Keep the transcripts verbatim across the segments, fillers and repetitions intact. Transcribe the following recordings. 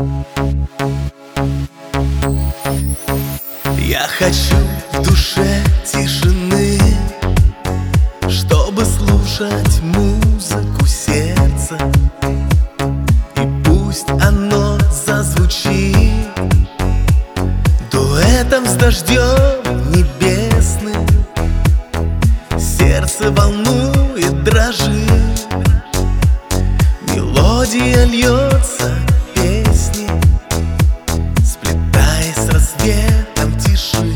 Я хочу в душе тишины, чтобы слушать музыку сердца. И пусть оно зазвучит дуэтом с дождем небесным. Сердце волнует, дрожит, мелодия льется песней, сплетаясь с рассветом тиши,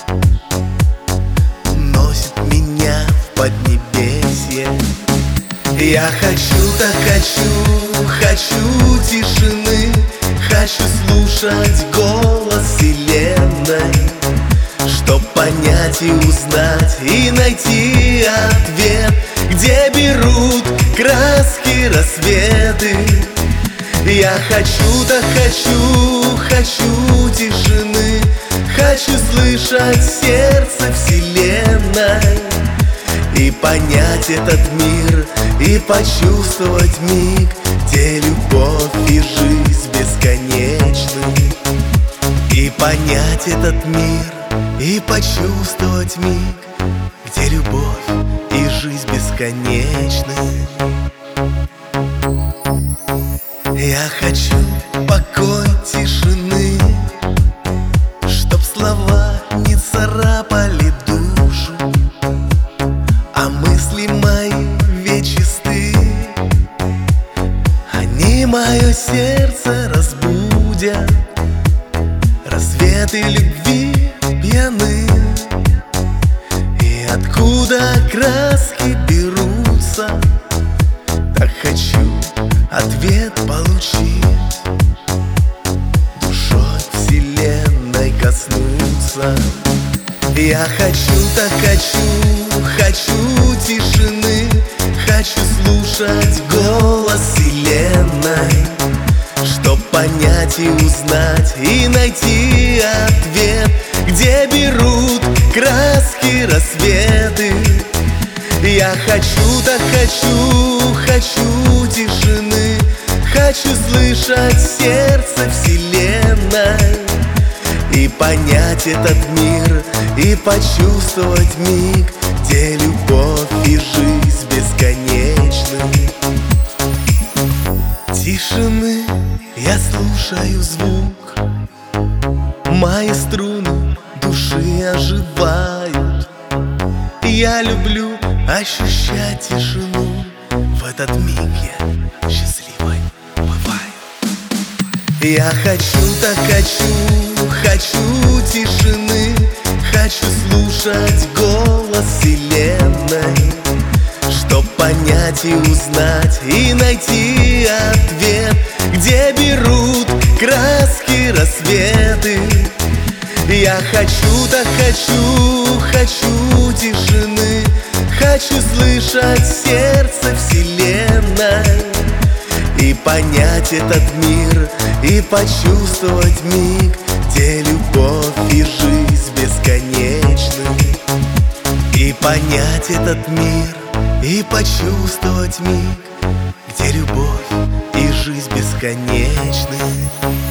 уносит меня в поднебесье. Я хочу, так хочу, хочу тишины, хочу слушать голос вселенной, чтоб понять и узнать, и найти ответ, где берут краски рассветы. Я хочу, так хочу, хочу тишины, хочу слышать сердце вселенной, и понять этот мир, и почувствовать миг, где любовь и жизнь бесконечны. И понять этот мир, и почувствовать миг, где любовь и жизнь бесконечны. Я хочу покой тишины, чтоб слова не царапали душу, а мысли мои вечисты, они мое сердце разбудят. Рассветы любви пьяны, и откуда краски берутся, так хочу ответ получить, душой вселенной коснуться. Я хочу, так хочу, хочу тишины, хочу слушать голос вселенной, чтоб понять и узнать, и найти ответ, где берут краски рассветы. Я хочу, так хочу, хочу тишины, хочу слышать сердце вселенной, и понять этот мир, и почувствовать миг, где любовь и жизнь бесконечны. Тишины я слушаю звук, мои струны души оживают. Я люблю ощущать тишину, в этот миг я счастливой бываю. Я хочу, так хочу, хочу тишины, хочу слушать голос вселенной, чтоб понять и узнать, и найти ответ, где берут краски рассветы. Я хочу, так хочу, хочу тишины, хочу слышать сердце вселенной, и понять этот мир, и почувствовать миг, где любовь и жизнь бесконечны. И понять этот мир, и почувствовать миг, где любовь и жизнь бесконечны.